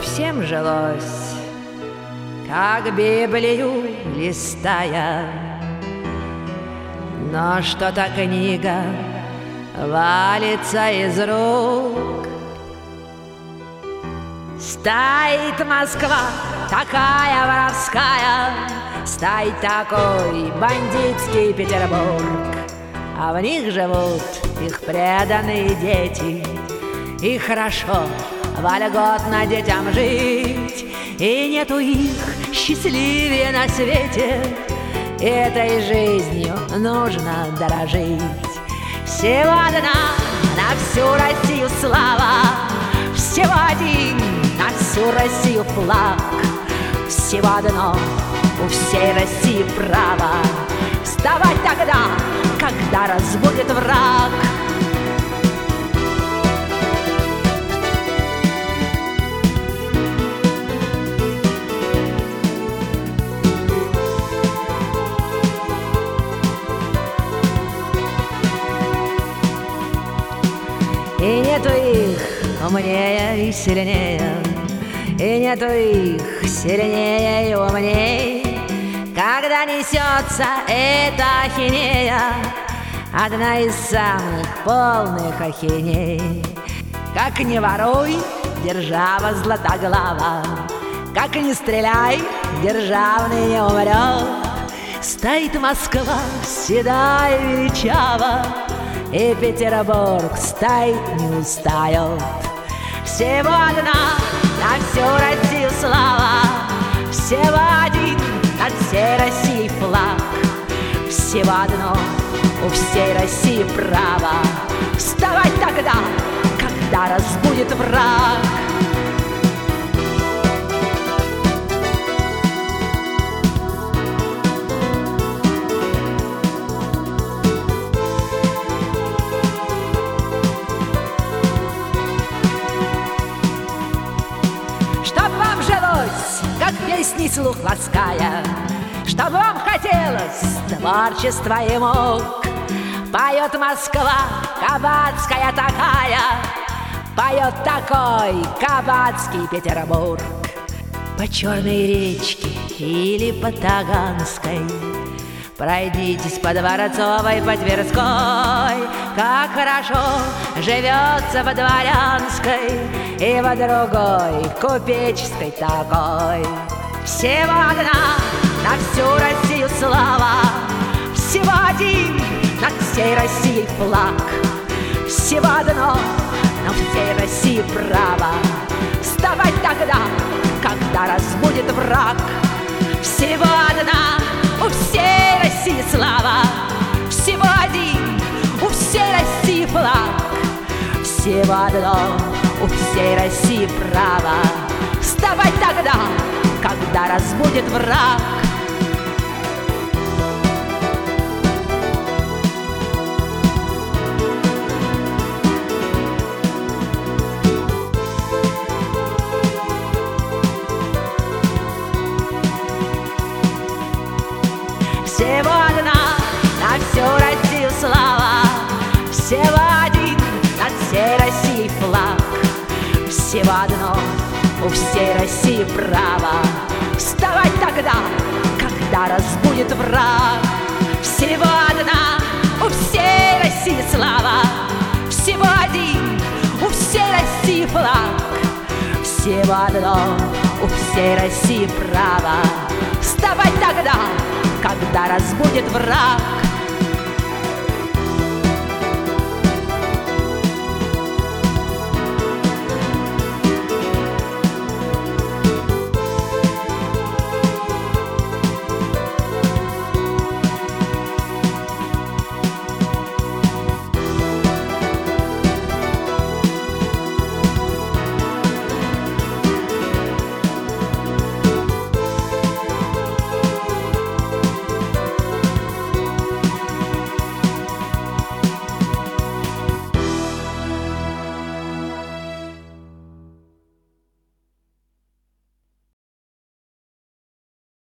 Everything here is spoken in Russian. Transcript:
всем жилось, как Библию листая. Но что-то книга валится из рук. Стоит Москва, такая воровская, стоит такой бандитский Петербург, а в них живут их преданные дети. И хорошо, вольготно детям жить, и нету их счастливее на свете. Этой жизнью нужно дорожить. Всего одна на всю Россию слава, всего один на всю Россию флаг. Всего одно у всей России право вставать тогда, когда разбудит враг. И нету их умнее и сильнее, и нету их сильнее и умней. Когда несется эта ахинея, одна из самых полных ахиней. Как не воруй, держава златоглава, как не стреляй, державный не умрет. Стоит Москва седая и величава, и Петербург стоит, не устает. Всего одна на всю Россию слава, всего один над всей Россией флаг. Всего одно у всей России право вставать тогда, когда разбудит враг. Чтоб вам жилось, как песни слух лаская, чтоб вам хотелось творчества и мук. Поет Москва кабацкая такая, поет такой кабацкий Петербург. По Черной речке или по Таганской пройдитесь по Дворцовой, по Тверской. Как хорошо живется по Дворянской и по другой купеческой такой. Всего одна на всю Россию слава, всего один над всей Россией флаг. Всего одно на всей России право вставать тогда, когда разбудит враг. Всего одна у всей России слава, всего один у всей России флаг. Всего одно у всей России право вставать тогда, когда разбудит враг. Всего одна на всю Россию слава, всего один над всей Россией флаг. Всего одно у всей России право вставать тогда, когда разбудит враг. Всего одна у всей России слава, всего один у всей России флаг. Всего одно у всей России право вставать тогда, когда разбудит враг.